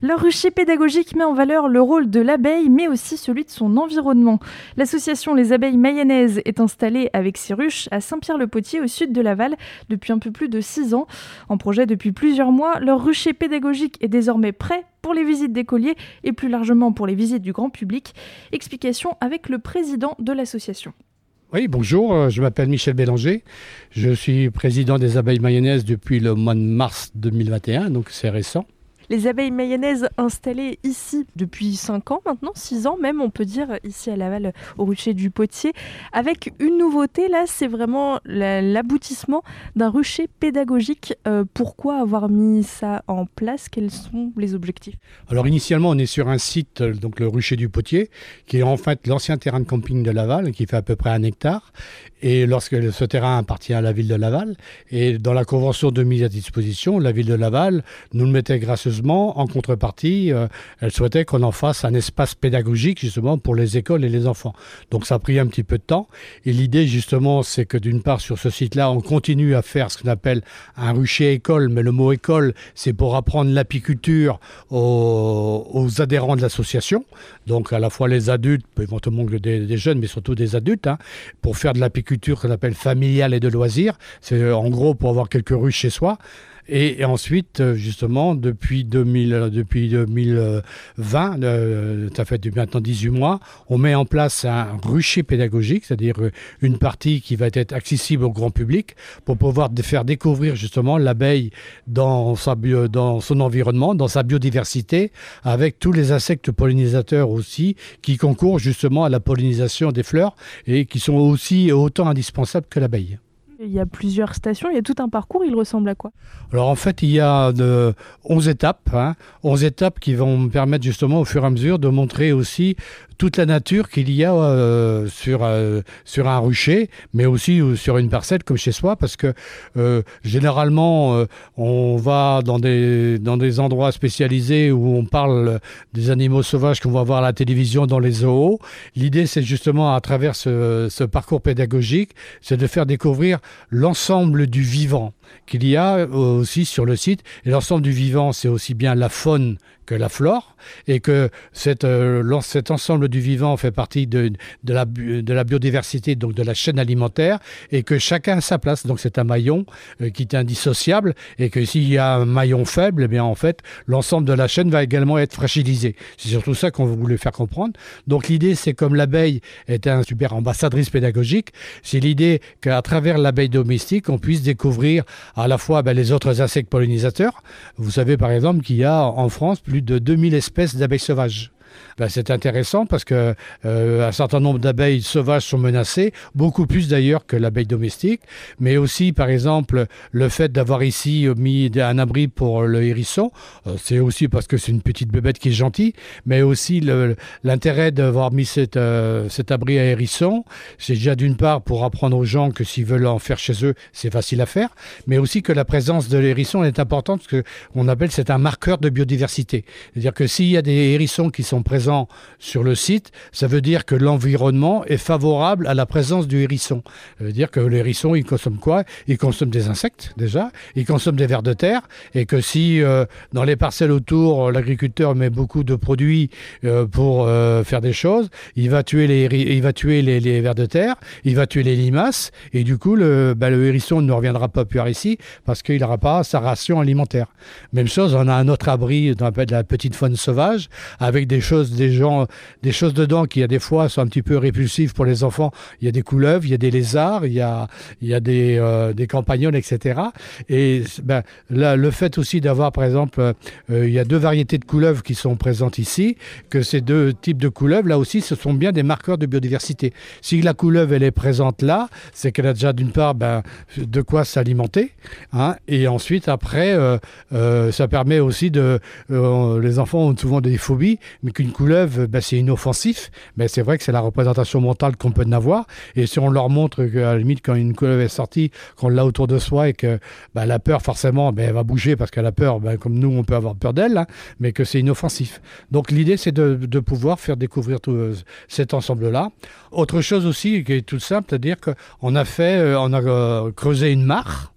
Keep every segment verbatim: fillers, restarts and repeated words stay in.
Le rucher pédagogique met en valeur le rôle de l'abeille, mais aussi celui de son environnement. L'association Les Abeilles Mayennaises est installée avec ses ruches à Saint-Pierre-le-Potier, au sud de Laval, depuis un peu plus de six ans. En projet depuis plusieurs mois, leur rucher pédagogique est désormais prêt pour les visites d'écoliers et plus largement pour les visites du grand public. Explication avec le président de l'association. Oui, bonjour, je m'appelle Michel Bélanger. Je suis président des Abeilles Mayennaises depuis le mois de mars deux mille vingt et un, donc c'est récent. Les abeilles mayennaises installées ici depuis cinq ans maintenant, six ans même on peut dire, ici à Laval au rucher du Potier, avec une nouveauté là, c'est vraiment l'aboutissement d'un rucher pédagogique. Euh, pourquoi avoir mis ça en place? Quels sont les objectifs? Alors initialement on est sur un site, donc le rucher du Potier, qui est en fait l'ancien terrain de camping de Laval, qui fait à peu près un hectare, et lorsque ce terrain appartient à la ville de Laval, et dans la convention de mise à disposition, la ville de Laval nous le mettait gracieusement en contrepartie, euh, elle souhaitait qu'on en fasse un espace pédagogique justement pour les écoles et les enfants. Donc ça a pris un petit peu de temps et l'idée justement c'est que d'une part sur ce site-là on continue à faire ce qu'on appelle un rucher école, mais le mot école c'est pour apprendre l'apiculture aux, aux adhérents de l'association, donc à la fois les adultes, éventuellement des, des jeunes mais surtout des adultes, hein, pour faire de l'apiculture qu'on appelle familiale et de loisirs. C'est en gros pour avoir quelques ruches chez soi. Et, et ensuite, justement, depuis, deux mille, depuis deux mille vingt, euh, ça fait depuis maintenant dix-huit mois, on met en place un rucher pédagogique, c'est-à-dire une partie qui va être accessible au grand public pour pouvoir faire découvrir justement l'abeille dans, sa bio, dans son environnement, dans sa biodiversité, avec tous les insectes pollinisateurs aussi qui concourent justement à la pollinisation des fleurs et qui sont aussi autant indispensables que l'abeille. Il y a plusieurs stations, il y a tout un parcours, il ressemble à quoi? Alors en fait, il y a de onze étapes, hein, onze étapes qui vont me permettre justement au fur et à mesure de montrer aussi toute la nature qu'il y a euh, sur, euh, sur un rucher, mais aussi euh, sur une parcelle comme chez soi, parce que euh, généralement, euh, on va dans des, dans des endroits spécialisés où on parle des animaux sauvages qu'on va voir à la télévision dans les zoos. L'idée, c'est justement à travers ce, ce parcours pédagogique, c'est de faire découvrir l'ensemble du vivant qu'il y a aussi sur le site. Et l'ensemble du vivant, c'est aussi bien la faune que la flore, et que cette, euh, cet ensemble du vivant fait partie de, de, la, de la biodiversité, donc de la chaîne alimentaire, et que chacun a sa place. Donc c'est un maillon euh, qui est indissociable, et que s'il y a un maillon faible, eh bien en fait, l'ensemble de la chaîne va également être fragilisé. C'est surtout ça qu'on voulait faire comprendre. Donc l'idée, c'est comme l'abeille est un super ambassadrice pédagogique, c'est l'idée qu'à travers l'abeille domestique, on puisse découvrir à la fois ben, les autres insectes pollinisateurs. Vous savez par exemple qu'il y a en France plus de deux mille espèces d'abeilles sauvages. Ben, c'est intéressant parce que euh, un certain nombre d'abeilles sauvages sont menacées, beaucoup plus d'ailleurs que l'abeille domestique, mais aussi par exemple le fait d'avoir ici mis un abri pour le hérisson, euh, c'est aussi parce que c'est une petite bébête qui est gentille, mais aussi le, l'intérêt d'avoir mis cette, euh, cet abri à hérisson, c'est déjà d'une part pour apprendre aux gens que s'ils veulent en faire chez eux, c'est facile à faire, mais aussi que la présence de l'hérisson est importante parce qu'on appelle c'est un marqueur de biodiversité. C'est-à-dire que s'il y a des hérissons qui sont présents sur le site, ça veut dire que l'environnement est favorable à la présence du hérisson. Ça veut dire que l'hérisson, il consomme quoi? Il consomme des insectes, déjà, il consomme des vers de terre, et que si euh, dans les parcelles autour, l'agriculteur met beaucoup de produits euh, pour euh, faire des choses, il va tuer les, il va tuer les, les vers de terre, il va tuer les limaces, et du coup, le, bah, le hérisson ne reviendra pas plus ici, parce qu'il n'aura pas sa ration alimentaire. Même chose, on a un autre abri, on appelle la petite faune sauvage, avec des choses des gens, des choses dedans qui, a des fois, sont un petit peu répulsives pour les enfants. Il y a des couleuvres, il y a des lézards, il y a, il y a des, euh, des campagnols, et cetera. Et ben, là, le fait aussi d'avoir, par exemple, euh, il y a deux variétés de couleuvres qui sont présentes ici, que ces deux types de couleuvres, là aussi, ce sont bien des marqueurs de biodiversité. Si la couleuvre, elle est présente là, c'est qu'elle a déjà, d'une part, ben, de quoi s'alimenter, hein, et ensuite, après, euh, euh, ça permet aussi de... Euh, les enfants ont souvent des phobies, mais qu'une couleuvre, ben, c'est inoffensif, mais c'est vrai que c'est la représentation mentale qu'on peut en avoir, et si on leur montre qu'à la limite, quand une couleuvre est sortie, qu'on l'a autour de soi, et que ben, la peur, forcément, ben, elle va bouger, parce qu'elle a peur, ben, comme nous, on peut avoir peur d'elle, hein, mais que c'est inoffensif. Donc l'idée, c'est de, de pouvoir faire découvrir tout euh, cet ensemble-là. Autre chose aussi, qui est toute simple, c'est-à-dire qu'on a fait, euh, on a euh, creusé une mare,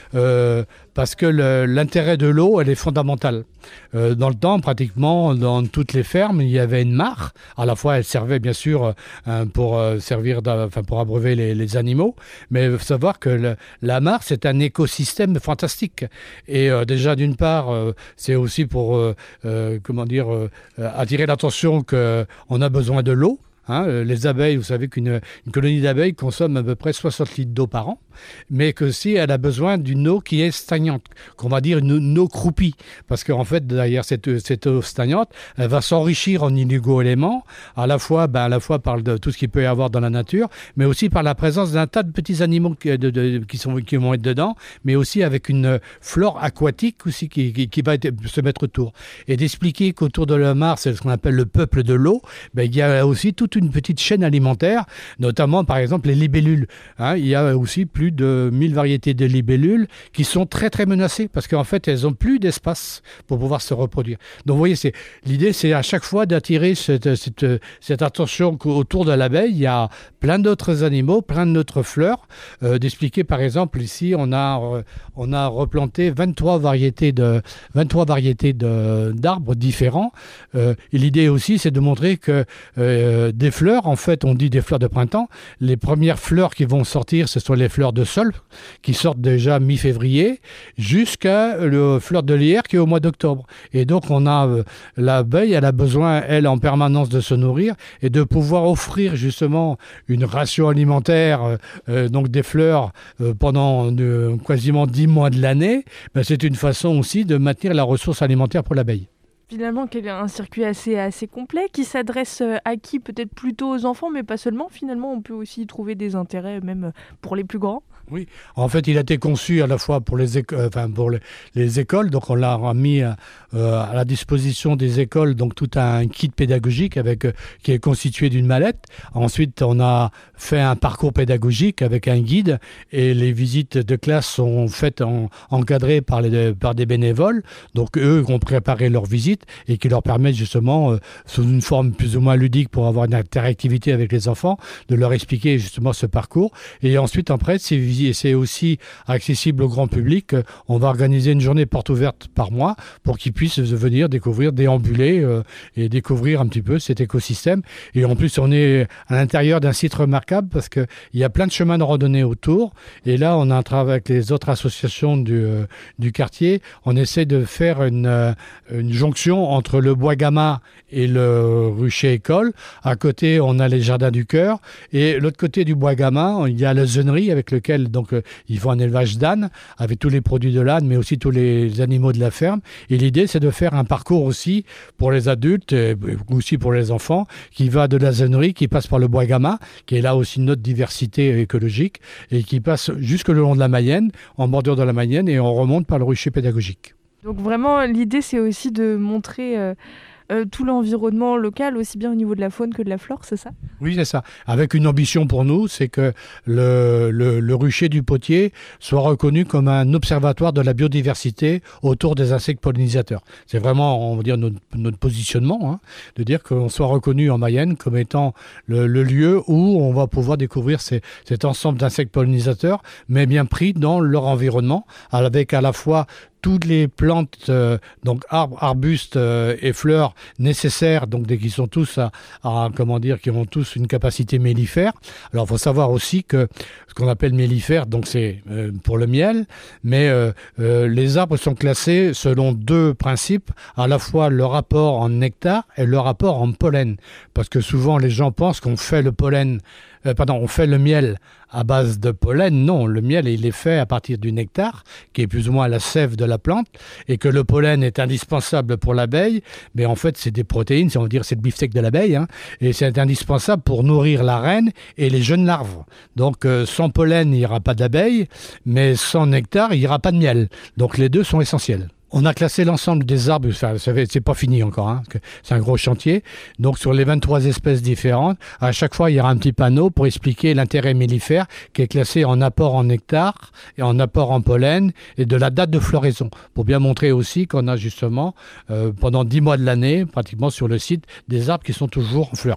euh, parce que le, l'intérêt de l'eau, elle est fondamentale. Euh, dans le temps, pratiquement, dans toutes les fermes, il y avait une mare. À la fois, elle servait bien sûr euh, pour euh, servir, enfin pour abreuver les, les animaux, mais il faut savoir que le, la mare, c'est un écosystème fantastique. Et euh, déjà, d'une part, euh, c'est aussi pour euh, euh, comment dire euh, attirer l'attention qu'on a besoin de l'eau. Hein, les abeilles, vous savez qu'une une colonie d'abeilles consomme à peu près soixante litres d'eau par an, mais que si elle a besoin d'une eau qui est stagnante, qu'on va dire une, une eau croupie, parce qu'en fait, derrière cette, cette eau stagnante, elle va s'enrichir en oligo-éléments, à la fois, ben, à la fois par de, tout ce qu'il peut y avoir dans la nature, mais aussi par la présence d'un tas de petits animaux qui, de, de, qui, sont, qui vont être dedans, mais aussi avec une flore aquatique aussi qui, qui, qui va être, se mettre autour. Et d'expliquer qu'autour de la mare, c'est ce qu'on appelle le peuple de l'eau, ben, il y a aussi toute une petite chaîne alimentaire, notamment par exemple les libellules. Hein, il y a aussi plus de mille variétés de libellules qui sont très très menacées parce qu'en fait elles n'ont plus d'espace pour pouvoir se reproduire. Donc vous voyez, c'est, l'idée c'est à chaque fois d'attirer cette, cette, cette attention qu'autour de l'abeille, il y a plein d'autres animaux, plein d'autres fleurs. Euh, d'expliquer par exemple ici, on a, euh, on a replanté vingt-trois variétés, de, vingt-trois variétés de, d'arbres différents. Euh, et l'idée aussi c'est de montrer que euh, des fleurs, en fait, on dit des fleurs de printemps. Les premières fleurs qui vont sortir, ce sont les fleurs de sol, qui sortent déjà mi-février, jusqu'à la fleur de lierre qui est au mois d'octobre. Et donc, on a euh, l'abeille, elle a besoin, elle, en permanence de se nourrir et de pouvoir offrir justement une ration alimentaire, euh, donc des fleurs, euh, pendant euh, quasiment dix mois de l'année. Ben, c'est une façon aussi de maintenir la ressource alimentaire pour l'abeille. Finalement, quel est un circuit assez, assez complet qui s'adresse à qui? Peut-être plutôt aux enfants, mais pas seulement. Finalement, on peut aussi y trouver des intérêts, même pour les plus grands. Oui, en fait, il a été conçu à la fois pour les, éco- enfin, pour les, les écoles, donc on l'a mis euh, à la disposition des écoles, donc tout un kit pédagogique avec, euh, qui est constitué d'une mallette. Ensuite, on a fait un parcours pédagogique avec un guide et les visites de classe sont faites en, encadrées par, les, par des bénévoles, donc eux ont préparé leurs visites et qui leur permettent justement, euh, sous une forme plus ou moins ludique pour avoir une interactivité avec les enfants, de leur expliquer justement ce parcours. Et ensuite, après, ces visites, et c'est aussi accessible au grand public. On va organiser une journée porte ouverte par mois pour qu'ils puissent venir découvrir, déambuler euh, et découvrir un petit peu cet écosystème. Et en plus, on est à l'intérieur d'un site remarquable parce qu'il y a plein de chemins de randonnée autour. Et là, on a un travail avec les autres associations du, euh, du quartier. On essaie de faire une, euh, une jonction entre le Bois Gama et le Rucher École. À côté, on a les Jardins du Cœur. Et l'autre côté du Bois Gama, il y a la zoonerie avec lequel donc euh, ils font un élevage d'ânes avec tous les produits de l'âne, mais aussi tous les animaux de la ferme. Et l'idée, c'est de faire un parcours aussi pour les adultes, et aussi pour les enfants, qui va de la zoonerie, qui passe par le Bois Gama, qui est là aussi notre diversité écologique, et qui passe jusque le long de la Mayenne, en bordure de la Mayenne, et on remonte par le rucher pédagogique. Donc vraiment, l'idée, c'est aussi de montrer euh, euh, tout l'environnement local, aussi bien au niveau de la faune que de la flore, c'est ça? Oui, c'est ça. Avec une ambition pour nous, c'est que le, le, le rucher du Potier soit reconnu comme un observatoire de la biodiversité autour des insectes pollinisateurs. C'est vraiment, on va dire, notre, notre positionnement, hein, de dire qu'on soit reconnu en Mayenne comme étant le, le lieu où on va pouvoir découvrir ces, cet ensemble d'insectes pollinisateurs, mais bien pris dans leur environnement, avec à la fois toutes les plantes, euh, donc arbres, arbustes euh, et fleurs nécessaires, donc qui sont tous à, à, comment dire, qui ont tous une capacité mellifère. Alors, il faut savoir aussi que ce qu'on appelle mellifère, donc c'est euh, pour le miel, mais euh, euh, les arbres sont classés selon deux principes, à la fois le rapport en nectar et le rapport en pollen, parce que souvent les gens pensent qu'on fait le pollen, euh, pardon, on fait le miel à base de pollen. Non, le miel, il est fait à partir du nectar, qui est plus ou moins la sève de la plante, et que le pollen est indispensable pour l'abeille, mais en fait, c'est des protéines, si on veut dire, c'est le beefsteak de l'abeille, hein, et c'est indispensable pour nourrir la reine et les jeunes larves. Donc, euh, sans pollen, il n'y aura pas d'abeille, mais sans nectar, il n'y aura pas de miel. Donc, les deux sont essentiels. On a classé l'ensemble des arbres, enfin, c'est pas fini encore, hein, c'est un gros chantier. Donc sur les vingt-trois espèces différentes, à chaque fois il y aura un petit panneau pour expliquer l'intérêt mellifère qui est classé en apport en nectar et en apport en pollen et de la date de floraison, pour bien montrer aussi qu'on a justement euh, pendant dix mois de l'année, pratiquement sur le site, des arbres qui sont toujours en fleurs.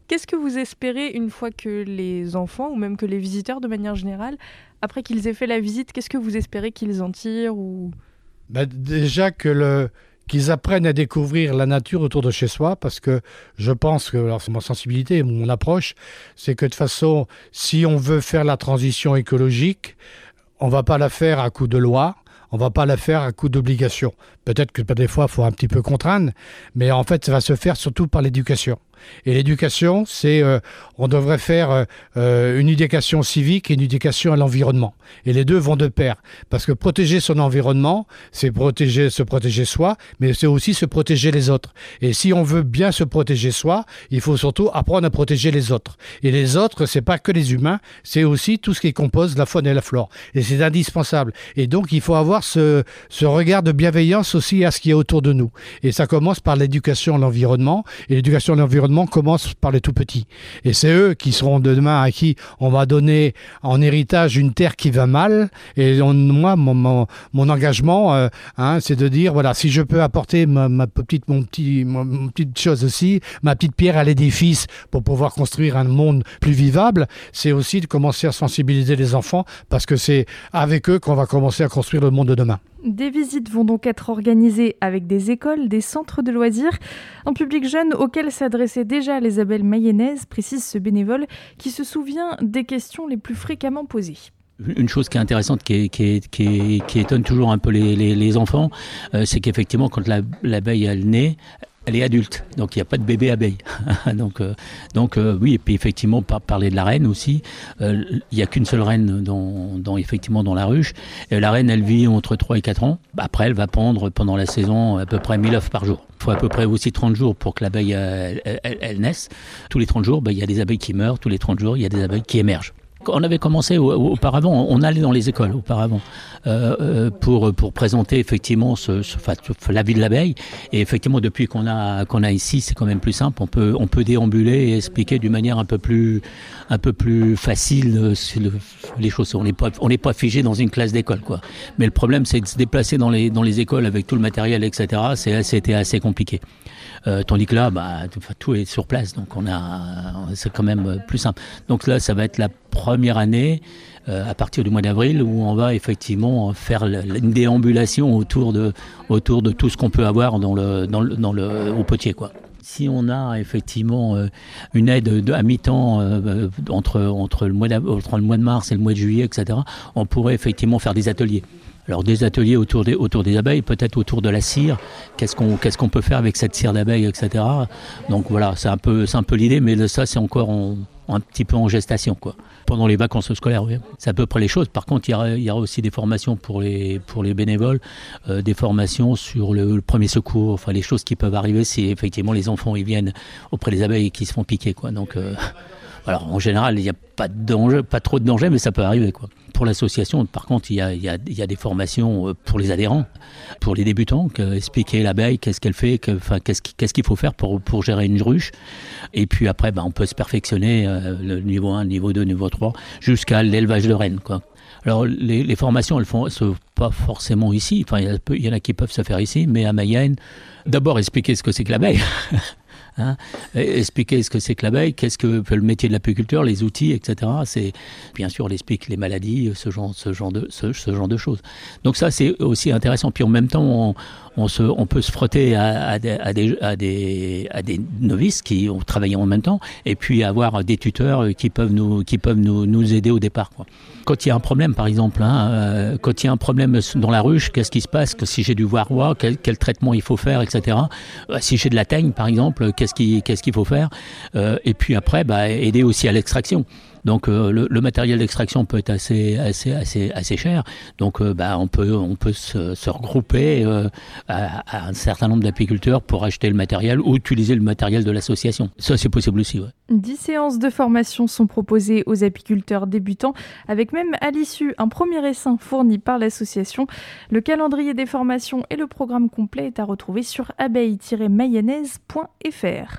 Qu'est-ce que vous espérez une fois que les enfants, ou même que les visiteurs de manière générale, après qu'ils aient fait la visite, qu'est-ce que vous espérez qu'ils en tirent ou... Ben, déjà que le... qu'ils apprennent à découvrir la nature autour de chez soi, parce que je pense que, alors c'est ma sensibilité, mon approche, c'est que de toute façon, si on veut faire la transition écologique, on ne va pas la faire à coup de loi, on ne va pas la faire à coup d'obligation. Peut-être que des fois, il faut un petit peu contraindre, mais en fait, ça va se faire surtout par l'éducation. Et l'éducation, c'est, euh, on devrait faire euh, une éducation civique et une éducation à l'environnement. Et les deux vont de pair. Parce que protéger son environnement, c'est protéger, se protéger soi, mais c'est aussi se protéger les autres. Et si on veut bien se protéger soi, il faut surtout apprendre à protéger les autres. Et les autres, c'est pas que les humains, c'est aussi tout ce qui compose la faune et la flore. Et c'est indispensable. Et donc, il faut avoir ce, ce regard de bienveillance aussi à ce qui est autour de nous. Et ça commence par l'éducation à l'environnement. Et l'éducation à l'environnement commence par les tout petits. Et c'est eux qui seront demain à qui on va donner en héritage une terre qui va mal. Et on, moi, mon, mon, mon engagement, euh, hein, c'est de dire, voilà, si je peux apporter ma, ma petite, mon petit, mon, mon petite chose aussi, ma petite pierre à l'édifice pour pouvoir construire un monde plus vivable, c'est aussi de commencer à sensibiliser les enfants parce que c'est avec eux qu'on va commencer à construire le monde de demain. Des visites vont donc être organisées avec des écoles, des centres de loisirs, un public jeune auquel s'adressaient déjà les abeilles mayennaises, précise ce bénévole qui se souvient des questions les plus fréquemment posées. Une chose qui est intéressante, qui, est, qui, est, qui, est, qui étonne toujours un peu les, les, les enfants, euh, c'est qu'effectivement, quand la, l'abeille elle naît, elle est adulte, donc il n'y a pas de bébé abeille. donc, euh, donc euh, oui, et puis effectivement, par, parler de la reine aussi, euh, il n'y a qu'une seule reine dans, dans, effectivement, dans la ruche. Et la reine, elle vit entre trois et quatre ans. Après, elle va pondre pendant la saison à peu près mille œufs par jour. Il faut à peu près aussi trente jours pour que l'abeille elle, elle, elle naisse. Tous les trente jours, ben, il y a des abeilles qui meurent. Tous les trente jours, il y a des abeilles qui émergent. On avait commencé auparavant, on allait dans les écoles auparavant euh, pour pour présenter effectivement ce, ce, enfin, la vie de l'abeille. Et effectivement, depuis qu'on a qu'on a ici, c'est quand même plus simple. On peut on peut déambuler et expliquer d'une manière un peu plus un peu plus facile le, les choses. On n'est pas on n'est pas figé dans une classe d'école, quoi. Mais le problème, c'est de se déplacer dans les dans les écoles avec tout le matériel, et cetera. C'est c'était assez compliqué. Euh, tandis que là, bah, tout est sur place, donc on a, c'est quand même plus simple. Donc là, ça va être la première année, euh, à partir du mois d'avril, où on va effectivement faire une déambulation autour de, autour de tout ce qu'on peut avoir dans le, dans le, dans le, au potier, quoi. Si on a effectivement euh, une aide de, à mi-temps euh, entre, entre, le mois entre le mois de mars et le mois de juillet, et cetera, on pourrait effectivement faire des ateliers. Alors des ateliers autour des, autour des abeilles, peut-être autour de la cire. Qu'est-ce qu'on, qu'est-ce qu'on peut faire avec cette cire d'abeille, et cetera. Donc voilà, c'est un peu, c'est un peu l'idée, mais ça c'est encore en, un petit peu en gestation, quoi. Pendant les vacances scolaires, oui. C'est à peu près les choses. Par contre, il y aura, il y aura aussi des formations pour les, pour les bénévoles, euh, des formations sur le, le premier secours, enfin les choses qui peuvent arriver si effectivement les enfants ils viennent auprès des abeilles et qui se font piquer, quoi. Donc euh, alors en général, il n'y a pas de danger, pas trop de danger, mais ça peut arriver, quoi. Pour l'association, par contre, il y a, il y a, il y a des formations pour les adhérents, pour les débutants, que, expliquer l'abeille, qu'est-ce qu'elle fait, que, enfin, qu'est-ce, qu'est-ce qu'il faut faire pour, pour gérer une ruche. Et puis après, ben, on peut se perfectionner, euh, le niveau un, niveau deux, niveau trois, jusqu'à l'élevage de rennes, quoi. Alors les, les formations, elles ne se font pas forcément ici, enfin, il y, a, il y en a qui peuvent se faire ici, mais à Mayenne, d'abord expliquer ce que c'est que l'abeille. Hein, expliquer ce que c'est que l'abeille, qu'est-ce que fait le métier de l'apiculteur, les outils, et cetera. C'est bien sûr, on explique les maladies, ce genre, ce genre de, ce, ce genre de choses. Donc ça, c'est aussi intéressant. Puis en même temps, on, on, se, on peut se frotter à, à, des, à, des, à, des, à des novices qui ont travaillé en même temps, et puis avoir des tuteurs qui peuvent nous, qui peuvent nous, nous aider au départ, quoi. Quand il y a un problème, par exemple, hein, euh, quand il y a un problème dans la ruche, qu'est-ce qui se passe? Que si j'ai du varroa, quel, quel traitement il faut faire, et cetera. Euh, si j'ai de la teigne, par exemple, qu'est-ce qui, qu'est-ce qu'il faut faire? euh, Et puis après, bah, aider aussi à l'extraction. Donc euh, le, le matériel d'extraction peut être assez assez assez assez cher. Donc euh, bah, on peut on peut se, se regrouper euh, à, à un certain nombre d'apiculteurs pour acheter le matériel ou utiliser le matériel de l'association. Ça c'est possible aussi. Ouais. Dix séances de formation sont proposées aux apiculteurs débutants, avec même à l'issue un premier essaim fourni par l'association. Le calendrier des formations et le programme complet est à retrouver sur abeille tiret mayonnaise point f r.